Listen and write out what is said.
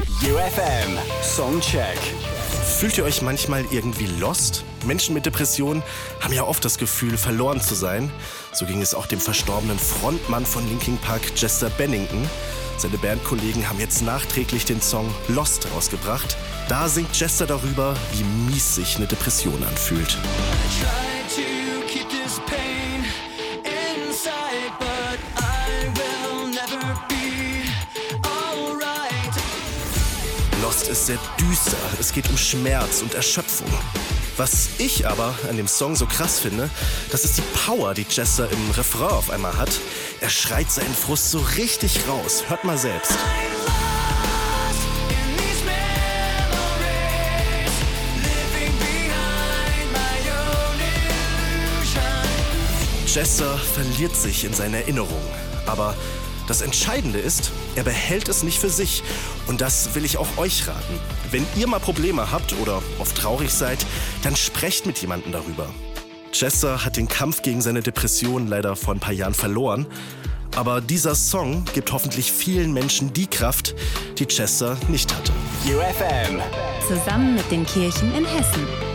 UFM Songcheck. Fühlt ihr euch manchmal irgendwie lost? Menschen mit Depressionen haben ja oft das Gefühl, verloren zu sein. So ging es auch dem verstorbenen Frontmann von Linkin Park, Chester Bennington. Seine Bandkollegen haben jetzt nachträglich den Song Lost rausgebracht. Da singt Chester darüber, wie mies sich eine Depression anfühlt. Lost ist sehr düster, es geht um Schmerz und Erschöpfung. Was ich aber an dem Song so krass finde, das ist die Power, die Chester im Refrain auf einmal hat. Er schreit seinen Frust so richtig raus. Hört mal selbst. Chester verliert sich in seinen Erinnerungen, aber das Entscheidende ist, er behält es nicht für sich. Und das will ich auch euch raten. Wenn ihr mal Probleme habt oder oft traurig seid, dann sprecht mit jemandem darüber. Chester hat den Kampf gegen seine Depression leider vor ein paar Jahren verloren. Aber dieser Song gibt hoffentlich vielen Menschen die Kraft, die Chester nicht hatte. UFM. Zusammen mit den Kirchen in Hessen.